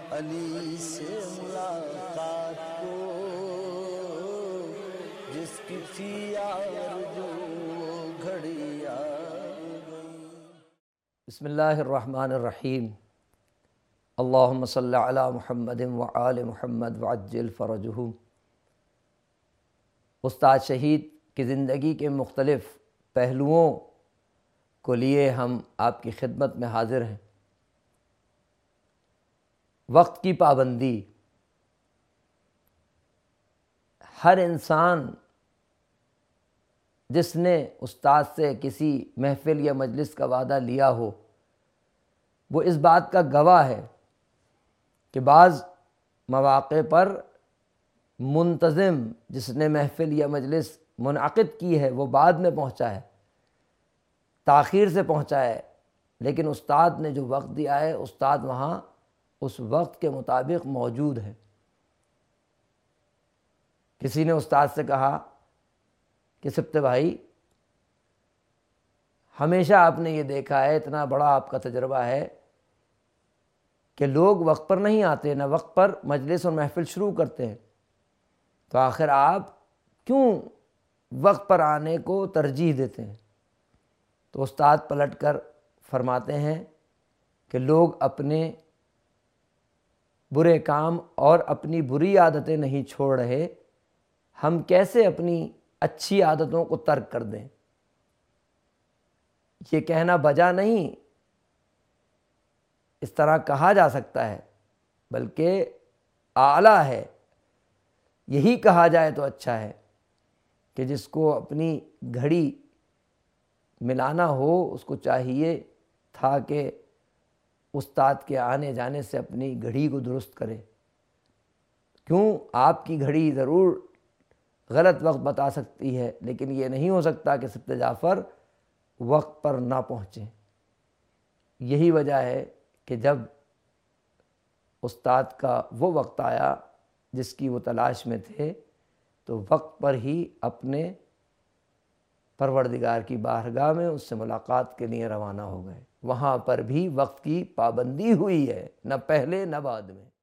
علی سے ملاقات کو، جس کی تھی آرزو وہ گھڑی آ گئی۔ بسم اللہ الرحمن الرحیم۔ اللہم صلی علی محمد وآل محمد وعجل فرجہم۔ استاد شہید کی زندگی کے مختلف پہلوؤں کو لیے ہم آپ کی خدمت میں حاضر ہیں۔ وقت کی پابندی، ہر انسان جس نے استاد سے کسی محفل یا مجلس کا وعدہ لیا ہو، وہ اس بات کا گواہ ہے کہ بعض مواقع پر منتظم جس نے محفل یا مجلس منعقد کی ہے وہ بعد میں پہنچا ہے، تاخیر سے پہنچا ہے، لیکن استاد نے جو وقت دیا ہے استاد وہاں اس وقت کے مطابق موجود ہے۔ کسی نے استاد سے کہا کہ سبتے بھائی، ہمیشہ آپ نے یہ دیکھا ہے، اتنا بڑا آپ کا تجربہ ہے کہ لوگ وقت پر نہیں آتے، نہ وقت پر مجلس اور محفل شروع کرتے ہیں، تو آخر آپ کیوں وقت پر آنے کو ترجیح دیتے ہیں؟ تو استاد پلٹ کر فرماتے ہیں کہ لوگ اپنے برے کام اور اپنی بری عادتیں نہیں چھوڑ رہے، ہم کیسے اپنی اچھی عادتوں کو ترک کر دیں؟ یہ کہنا بجا نہیں، اس طرح کہا جا سکتا ہے، بلکہ اعلیٰ ہے، یہی کہا جائے تو اچھا ہے کہ جس کو اپنی گھڑی ملانا ہو اس کو چاہیے تھا کہ استاد کے آنے جانے سے اپنی گھڑی کو درست کرے۔ کیوں؟ آپ کی گھڑی ضرور غلط وقت بتا سکتی ہے، لیکن یہ نہیں ہو سکتا کہ سبت جعفر وقت پر نہ پہنچیں۔ یہی وجہ ہے کہ جب استاد کا وہ وقت آیا جس کی وہ تلاش میں تھے، تو وقت پر ہی اپنے پروردگار کی بارگاہ میں اس سے ملاقات کے لیے روانہ ہو گئے۔ وہاں پر بھی وقت کی پابندی ہوئی ہے، نہ پہلے نہ بعد میں۔